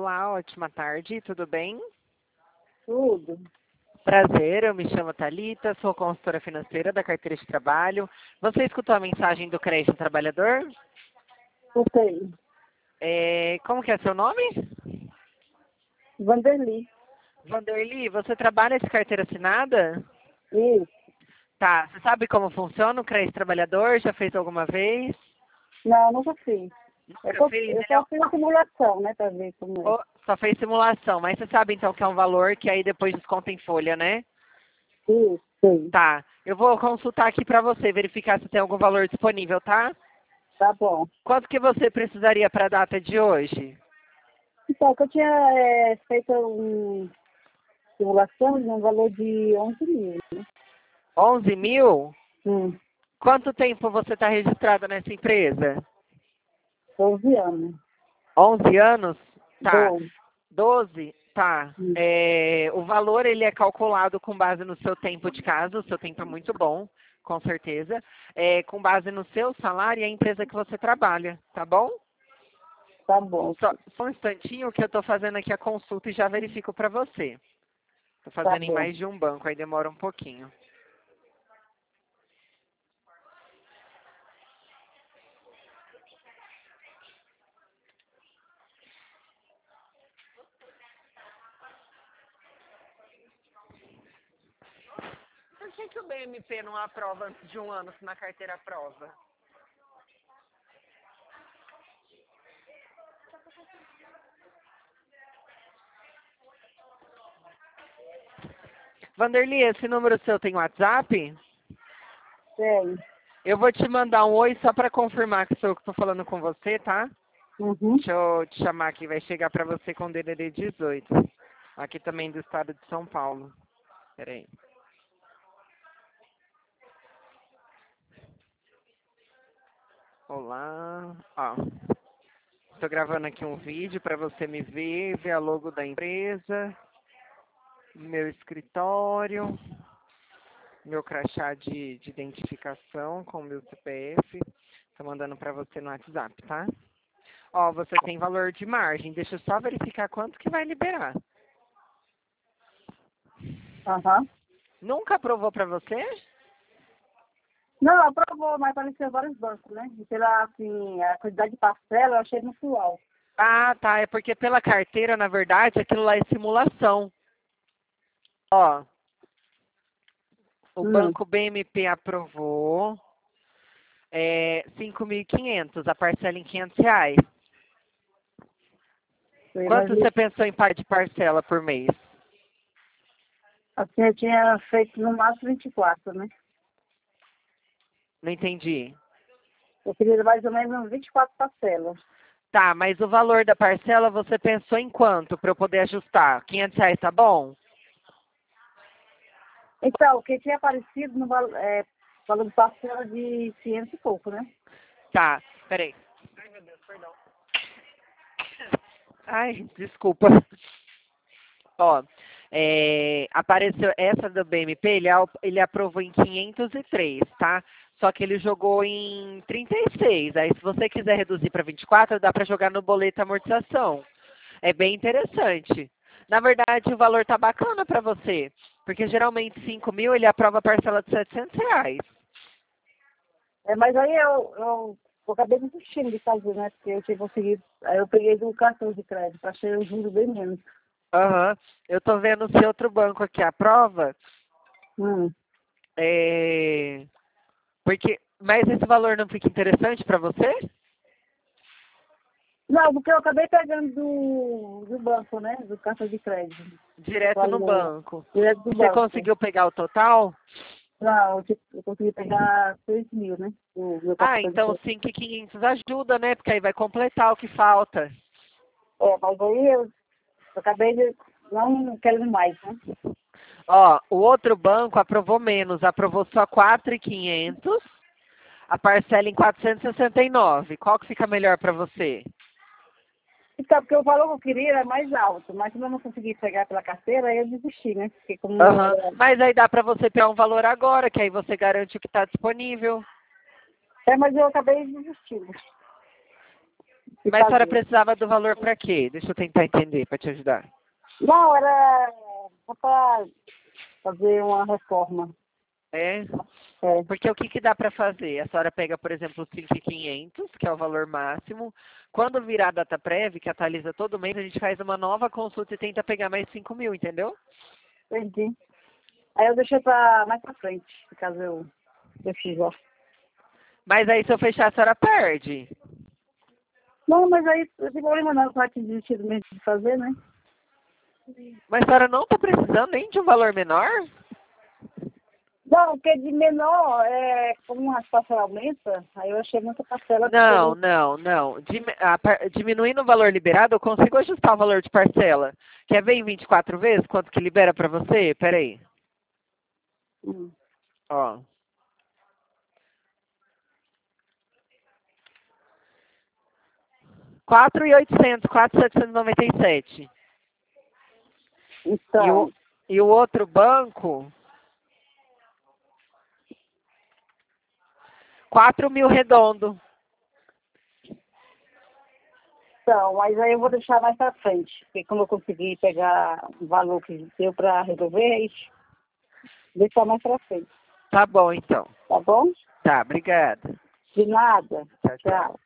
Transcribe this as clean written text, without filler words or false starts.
Olá, ótima tarde, tudo bem? Tudo. Prazer, eu me chamo Thalita, sou consultora financeira da carteira de trabalho. Você escutou a mensagem do Crédito Trabalhador? Escutei. Como que é seu nome? Vanderly. Vanderly, você trabalha de carteira assinada? Isso. Tá, você sabe como funciona o Crédito Trabalhador? Já fez alguma vez? Não, nunca fiz. Nunca fez? Eu só fiz a simulação, né, pra ver como é. Oh, só fez simulação, mas você sabe então que é um valor que aí depois desconta em folha, né? Isso, sim. Tá, eu vou consultar aqui pra você, verificar se tem algum valor disponível, tá? Tá bom. Quanto que você precisaria para a data de hoje? Então, que eu tinha feito uma simulação de um valor de 11 mil, né? 11 mil? Hum, Quanto tempo você está registrado nessa empresa? 12 anos. 11 anos? Tá. 12. 12? Tá. Hum. O valor ele é calculado com base no seu tempo de casa, o seu tempo é muito bom, com certeza. Com base no seu salário e a empresa que você trabalha, tá bom? Tá bom. Só um instantinho que eu estou fazendo aqui a consulta e já verifico para você. Estou Tá fazendo em bom. mais de um banco, aí demora um pouquinho. Por que o BMP não aprova antes de um ano se na carteira aprova? Vanderly, esse número seu tem WhatsApp? Tem. Eu vou te mandar um oi só para confirmar que sou eu que estou falando com você, tá? Uhum. Deixa eu te chamar aqui, vai chegar para você com DDD 18. Aqui também do estado de São Paulo. Pera aí. Olá. Ó, estou gravando aqui um vídeo para você me ver a logo da empresa, meu escritório, meu crachá de identificação com meu CPF. Estou mandando para você no WhatsApp, tá? Ó, você tem valor de margem. Deixa eu só verificar quanto que vai liberar. Aham. Nunca aprovou para você? Não, aprovou, mas apareceu vários bancos, né? E pela, assim, a quantidade de parcela eu achei muito alto. Ah, tá. É porque pela carteira, na verdade, aquilo lá é simulação. Ó, o Hum. banco BMP aprovou 5.500, a parcela em R$ 500. Mas Quanto você pensou em pagar de parcela por mês? assim, eu tinha feito no máximo 24, né? Não entendi. Eu queria mais ou menos uns 24 parcelas. Tá, mas o valor da parcela você pensou em quanto para eu poder ajustar? R$ 500 tá bom? Então, o que tinha aparecido no valor de parcela de 500 e pouco, né? Tá, peraí. Ai, meu Deus, perdão. Ai, desculpa. Ó, apareceu essa do BMP, ele aprovou em 503, tá? Só que ele jogou em 36. Aí, se você quiser reduzir para 24, dá para jogar no boleto amortização. É bem interessante. Na verdade, o valor tá bacana para você, porque geralmente 5 mil ele aprova a parcela de R$ 700. Mas aí eu acabei desistindo de fazer, né? Porque eu tinha conseguido. Aí eu peguei do cartão de crédito, achei o juros bem menos. Aham. Eu tô vendo se outro banco aqui aprova, Hum. é, mas esse valor não fica interessante para você? Não, porque eu acabei pegando do banco, né? Do cartão de crédito. Direto no Valor. banco. Direto do Você banco. conseguiu pegar o total? Não, eu consegui pegar 6 mil, né? O meu Ah, cartão de então crédito. 5.500 ajuda, né? Porque aí vai completar o que falta. Mas aí eu acabei de não querendo mais, né? Ó, o outro banco aprovou menos, aprovou só 4.500, a parcela em 469. Qual que fica melhor para você? Então, porque o valor que eu queria era mais alto, mas como eu não consegui pegar pela carteira, aí eu desisti, né? Porque como não Aham. era... Mas aí dá para você pegar um valor agora, que aí você garante o que está disponível. Mas eu acabei desistindo. Mas a senhora fazer. precisava do valor para quê? Deixa eu tentar entender para te ajudar. Não, era só para fazer uma reforma. É? É, Porque o que que dá para fazer? A senhora pega, por exemplo, os 5.500, que é o valor máximo. Quando virar a data prévia, que atualiza todo mês, a gente faz uma nova consulta e tenta pegar mais 5.000, entendeu? entendi. Aí eu deixei para mais para frente, caso eu fizer. Mas aí se eu fechar, a senhora perde. Não, mas aí não tem problema não, vai te desistir mesmo de fazer, né? Mas a senhora não está precisando nem de um valor menor? Não, porque de menor, como a parcela aumenta, aí eu achei muita parcela. Não, não, não. Diminuindo o valor liberado, eu consigo ajustar o valor de parcela. Quer ver em 24 vezes quanto que libera para você? Peraí. Hum. Ó. 4.800, 4.797. E o, Então, e o outro banco, 4.000 redondo. mas aí eu vou deixar mais para frente, porque como eu consegui pegar o valor que deu para resolver, aí deixar mais para frente, Tá bom, então. tá bom? Tá, obrigada. De nada. Tchau, tchau. Tchau.